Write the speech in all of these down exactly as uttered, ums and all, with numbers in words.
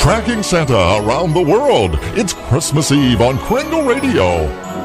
Tracking Santa around the world. It's Christmas Eve on Kringle Radio.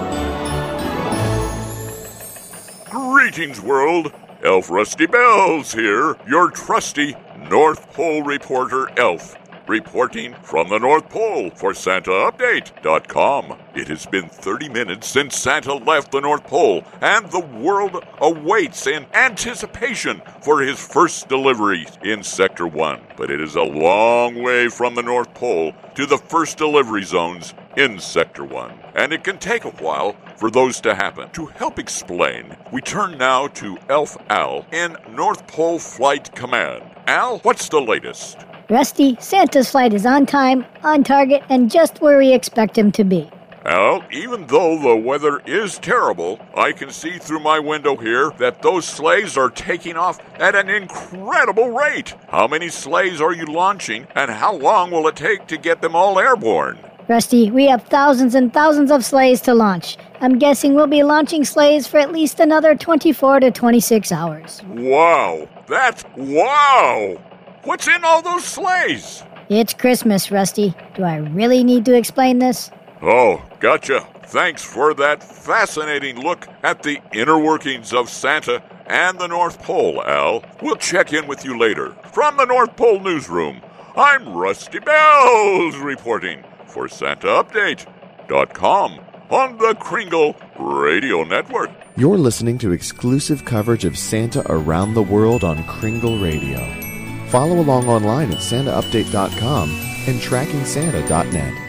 Greetings, world. Elf Rusty Bells here, your trusty North Pole reporter elf, reporting from the North Pole for Santa Update dot com. It has been thirty minutes since Santa left the North Pole, and the world awaits in anticipation for his first delivery in Sector one. But it is a long way from the North Pole to the first delivery zones in Sector one, and it can take a while for those to happen. To help explain, we turn now to Elf Al in North Pole Flight Command. Al, what's the latest? Rusty, Santa's flight is on time, on target, and just where we expect him to be. Well, even though the weather is terrible, I can see through my window here that those sleighs are taking off at an incredible rate. How many sleighs are you launching, and how long will it take to get them all airborne? Rusty, we have thousands and thousands of sleighs to launch. I'm guessing we'll be launching sleighs for at least another twenty-four to twenty-six hours. Wow! That's wow! What's in all those sleighs? It's Christmas, Rusty. Do I really need to explain this? Oh, gotcha. Thanks for that fascinating look at the inner workings of Santa and the North Pole, Al. We'll check in with you later. From the North Pole Newsroom, I'm Rusty Bells reporting for Santa Update dot com on the Kringle Radio Network. You're listening to exclusive coverage of Santa around the world on Kringle Radio. Follow along online at Santa Update dot com and Tracking Santa dot net.